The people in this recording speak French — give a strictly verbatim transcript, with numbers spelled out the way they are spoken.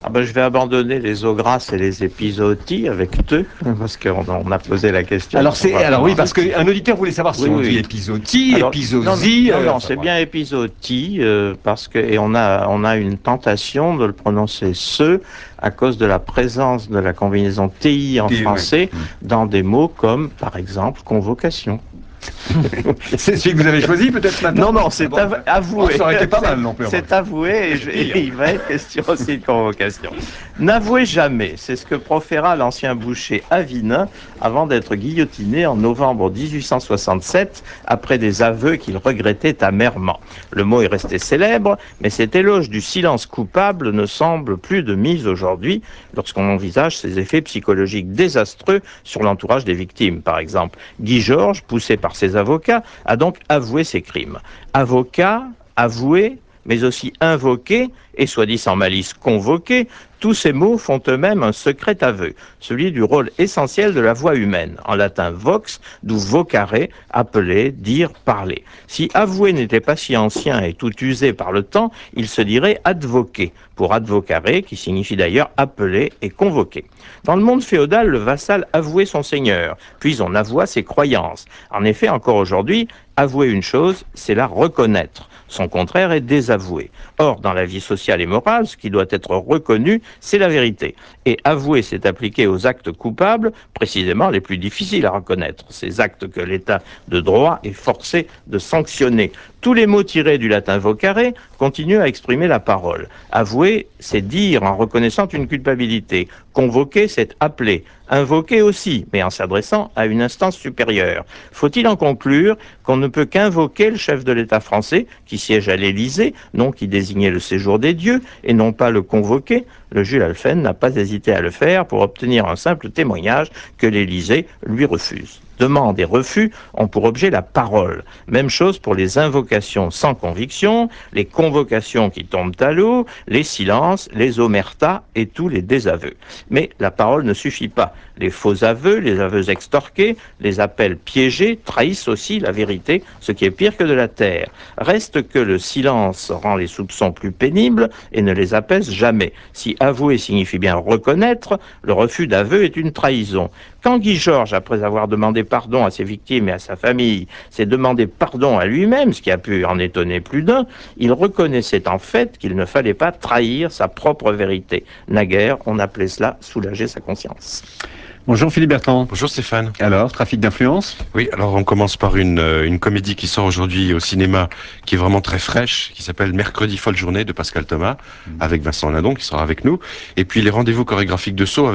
Ah ben, je vais abandonner les eaux grasses et les épizooties avec te, parce qu'on on a posé la question. Alors On c'est va alors prendre oui un parce autre. qu'un auditeur voulait savoir si Oui, on oui, dit oui. épizootie, Alors, non, non, épisosie. non, euh, non, enfin c'est voilà. bien épizootie, euh, parce que, et on a, on a une tentation de le prononcer ce, à cause de la présence de la combinaison T I en T- ouais. français Hmm. dans des mots comme, par exemple, convocation. C'est celui que vous avez choisi peut-être ce matin. Non, non, Ah c'est bon, av- oh, avoué. ça aurait été pas C'est mal non plus. c'est avoué et, je- C'est et pire. il va être question aussi de convocation. N'avouez jamais, c'est ce que proféra l'ancien boucher Avinin avant d'être guillotiné en novembre dix-huit cent soixante-sept après des aveux qu'il regrettait amèrement. Le mot est resté célèbre, mais cet éloge du silence coupable ne semble plus de mise aujourd'hui lorsqu'on envisage ses effets psychologiques désastreux sur l'entourage des victimes, par exemple. Guy Georges, poussé par ses avocats, a donc avoué ses crimes. Avocat, avoué, mais aussi invoqué, et soit dit sans malice convoqué, tous ces mots font eux-mêmes un secret aveu, celui du rôle essentiel de la voix humaine, en latin vox, d'où vocare, appeler, dire, parler. Si avouer n'était pas si ancien et tout usé par le temps, il se dirait advoquer, pour advocare, qui signifie d'ailleurs appeler et convoquer. Dans le monde féodal, le vassal avouait son seigneur, puis on avoua ses croyances. En effet, encore aujourd'hui, avouer une chose, c'est la reconnaître. Son contraire est désavouer. Or, dans la vie sociale et morale, ce qui doit être reconnu, c'est la vérité. Et avouer, c'est appliquer aux actes coupables, précisément les plus difficiles à reconnaître. Ces actes que l'État de droit est forcé de sanctionner. Tous les mots tirés du latin vocare continuent à exprimer la parole. Avouer, c'est dire en reconnaissant une culpabilité. Convoquer, c'est appeler. Invoquer aussi, mais en s'adressant à une instance supérieure. Faut-il en conclure qu'on ne peut qu'invoquer le chef de l'État français, qui siège à l'Élysée, nom qui désignait le séjour des dieux, et non pas le convoquer? Le Jules Alphen n'a pas hésité à le faire pour obtenir un simple témoignage que l'Élysée lui refuse. Demande et refus ont pour objet la parole. Même chose pour les invocations sans conviction, les convocations qui tombent à l'eau, les silences, les omertas et tous les désaveux. Mais la parole ne suffit pas. Les faux aveux, les aveux extorqués, les appels piégés trahissent aussi la vérité, ce qui est pire que de la terre. Reste que le silence rend les soupçons plus pénibles et ne les apaise jamais. Si avouer signifie bien reconnaître, le refus d'aveu est une trahison. Quand Guy Georges, après avoir demandé pardon à ses victimes et à sa famille, s'est demandé pardon à lui-même, ce qui a pu en étonner plus d'un, il reconnaissait en fait qu'il ne fallait pas trahir sa propre vérité. Naguère, on appelait cela soulager sa conscience. Bonjour Philippe Bertrand. Bonjour Stéphane. Alors, trafic d'influence? Oui, alors on commence par une, euh, une comédie qui sort aujourd'hui au cinéma, qui est vraiment très fraîche, qui s'appelle Mercredi folle journée de Pascal Thomas, avec Vincent Lindon qui sera avec nous. Et puis les rendez-vous chorégraphiques de Sceaux